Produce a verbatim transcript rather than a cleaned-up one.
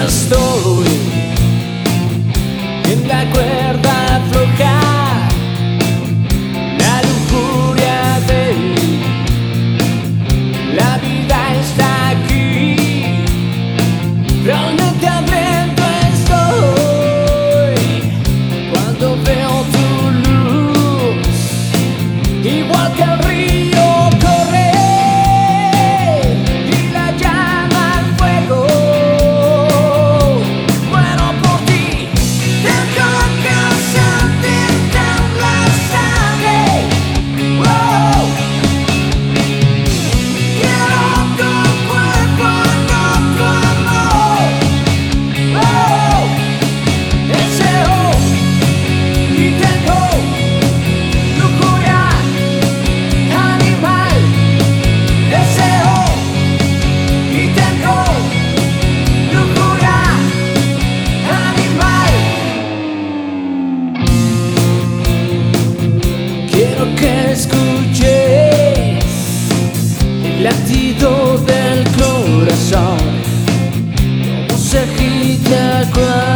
estoy en la cuerda floja, la lujuria de la vida está aquí. Realmente hambriento estoy cuando veo tu luz, igual que el río corre y la llama al fuego. Muero por ti, tengo que sentirte en la sangre. Wow. Quiero tu cuerpo, no tu amor. Oh. Deseo y tengo lujuria animal. Deseo y tengo lujuria animal. Quiero que escuches el latido del corazón, cómo se agita cuando